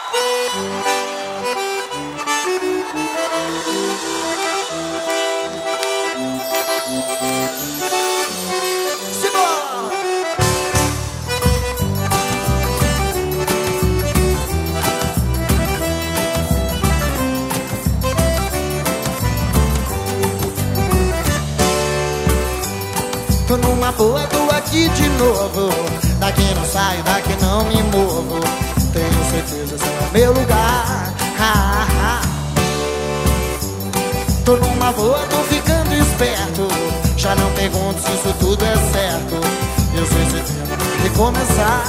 Tô numa boa, tô aqui de novo. Daqui não saio, daqui não me movo. Tenho certeza, esse é o meu lugar. Tô numa boa, tô ficando esperto. Já não pergunto se isso tudo é certo. Eu sei se tempo vai recomeçar.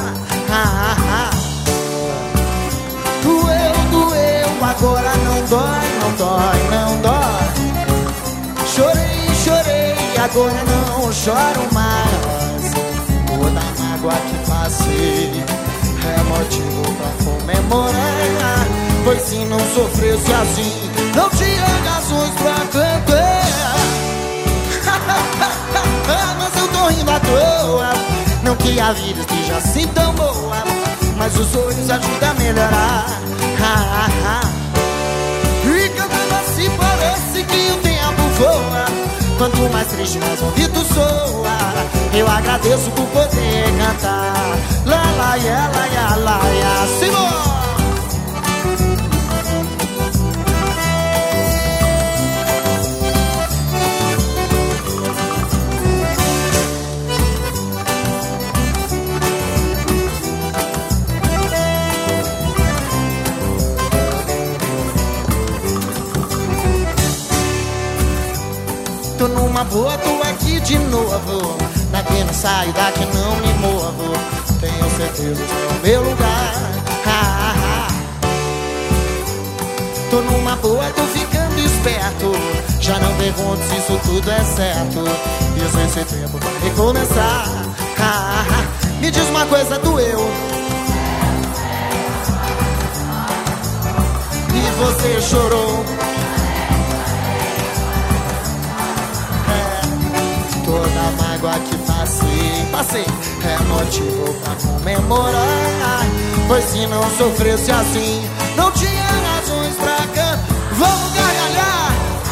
Doeu, agora não dói, não dói, não dói. Chorei, agora não choro mais. Toda a mágoa que passei é motivo pra comemorar. Pois se não sofresse assim, não tinha razões pra cantar. Mas eu tô rindo à toa. Não que a vida esteja assim tão boa, mas os olhos ajudam a melhorar. E cantando assim parece que o tempo voa. Quanto mais triste, mais ouvido soa. Eu agradeço por poder cantar. Lá, lá, ya, lá, ya, lá, ya. Simão! Tô numa boa, tô aqui de novo. Daqui não saio, daqui não me movo. Tenho certeza que é o meu lugar. Tô numa boa, tô ficando esperto. Já não pergunto se isso tudo é certo. Isso esse tempo vai recomeçar. Me diz uma coisa, doeu. E você chorou. Toda a mágoa que passei é motivo pra comemorar. Pois se não sofresse assim, não tinha razões pra cantar. Vamos gargalhar.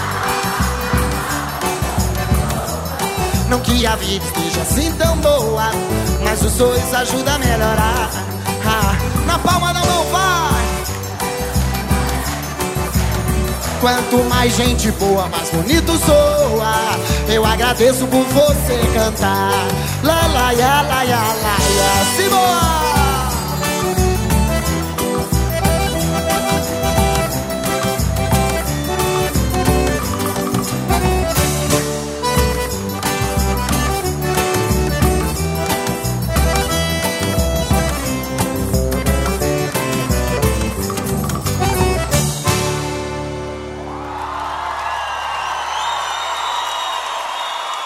Não que a vida esteja assim tão boa, mas os dois ajudam a melhorar. Na palma da mão vai. Quanto mais gente boa, mais bonito soa. Eu agradeço por você cantar. Lá, lá, ya, lá, ya, lá, ya. Simão!